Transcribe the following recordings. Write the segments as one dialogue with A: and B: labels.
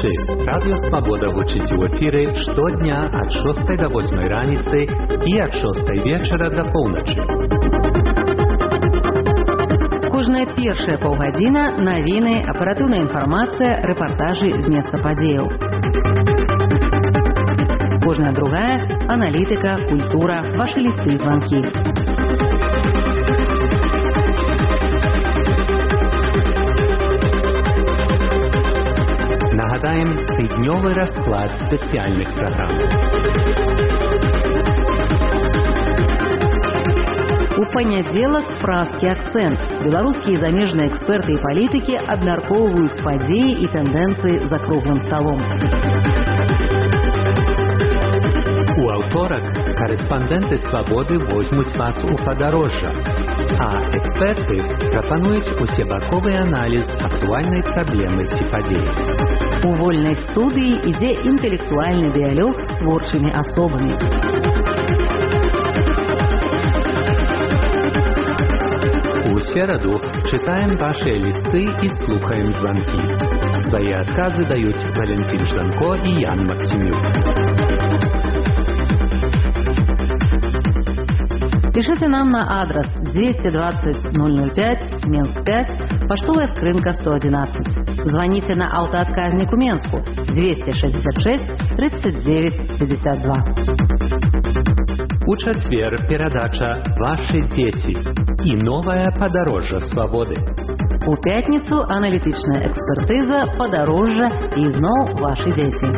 A: Слухачы, Радыё Свабода гучыць у эфіры штодня ад 6 до 8 раніцы і ад 6 вечара до поўначы.
B: Кожная першая паўгадзіна навіны, аператыўная інфармацыя, рэпартажы з месца падзеяў. Кожная другая аналітыка, культура, вашы лісты і званкі.
A: Нагадаем тыднёвы расклад спецыяльных праграм.
B: У панядзелак празкі акцэнт. Беларускія і замежныя эксперты і палітыкі абмяркоўваюць падзеі і тэндэнцыі за круглым сталом.
A: У аўторак карэспандэнты Свабоды возьмуць вас у падарожжа, а эксперты прапануюць усебаковы аналіз актуальнай праблемы ці падзеі.
B: У вольнай студыі ідзе інтэлектуальны дыялог з творчымі асобамі.
A: У сераду чытаем вашыя лісты і слухаем званкі. Свае адказы даюць Валентин Жданко і Ян Максимюк.
B: Пишите нам на адрес 220 005, Минск 5, поштовая скрынка 111. Звоните на автоотказнику Менску 266 39 52.
A: У чацвер перадача «Ваши дети» і новае падарожжа Свабоды.
B: У пятницу аналітычная экспертыза, падарожжа і зноў ваши дети.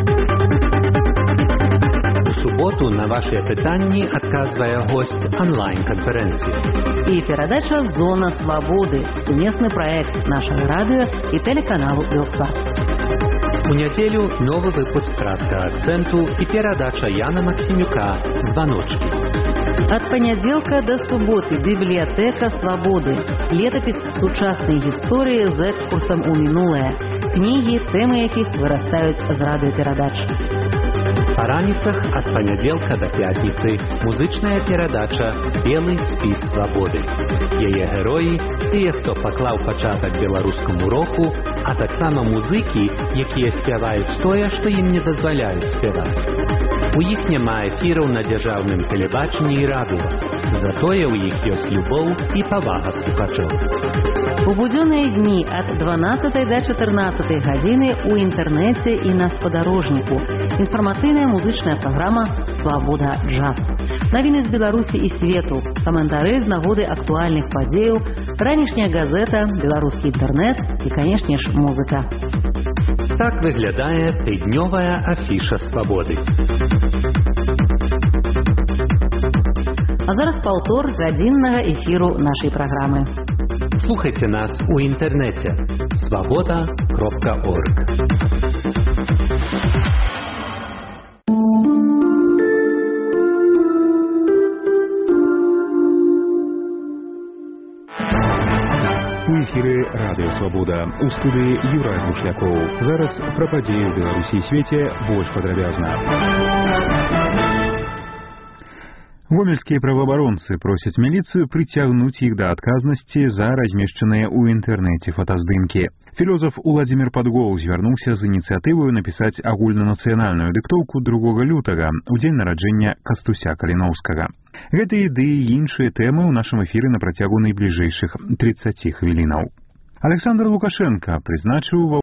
A: У суботу на вашыя пытанні адказвае госць онлайн-канферэнцыі.
B: І перадача «Зона Свабоды» – сумесны праект нашага радыё і тэлеканалу «Белсат».
A: У нядзелю новы выпуск «Праска акцэнту» і перадача Яна Максимюка «Званочкі».
B: Ад панядзелка да суботы бібліятэка Свабоды. Летапіс сучаснай гісторыі з экскурсам у мінулае. Кнігі, тэмы якіх вырастаюць з радыёперадач.
A: Па раніцах ад панядзелка да пятніцы музычная перадача «Белы спіс Свабоды». Яе героі – тыя, хто паклаў пачатак беларускаму року, а таксама музыкі, якія спяваюць тое, што ім не дазваляюць спяваць. У іх няма эфіраў на дзяржаўным тэлебачанні і радыё. Затое ў іх ёсць любоў і павага слухачоў.
B: У будзённыя дні ад 12 до 14 гадзіны ў інтэрнэце і на спадарожніку. Інфармацыйная музычная праграма «Свабода джаз». Навіны з Беларусі і свету, каментары з нагоды актуальных падзеяў, ранішняя газета, беларускі інтэрнэт і, канешне ж, музыка.
A: Так выглядае тыднёвая афіша Свабоды.
B: А зараз паўтор гадзіннага эфіру нашай праграмы.
A: Слухайте нас у інтэрнэце svoboda.org.
C: У эфіры Радыё Свабода. У студыі Юрай Бушлякоў. Зараз пра падзеі ў Беларусі і свеце больш падрабязна. Гомельскія праваабаронцы просяць міліцыю прыцягнуць іх да адказнасці за размешчаныя ў інтэрнэце фотаздымкі. Філозаф Уладзімір Падгол звярнуўся з ініцыятываю напісаць агульнанацыянальную дыктоўку 2 лютага, у дзень нараджэння Кастуся Каліноўскага. Гэтыя ідэі і іншыя тэмы ў нашым эфіры на працягу найбліжэйшых 30 хвілінаў. Александр Лукашенко прызначыў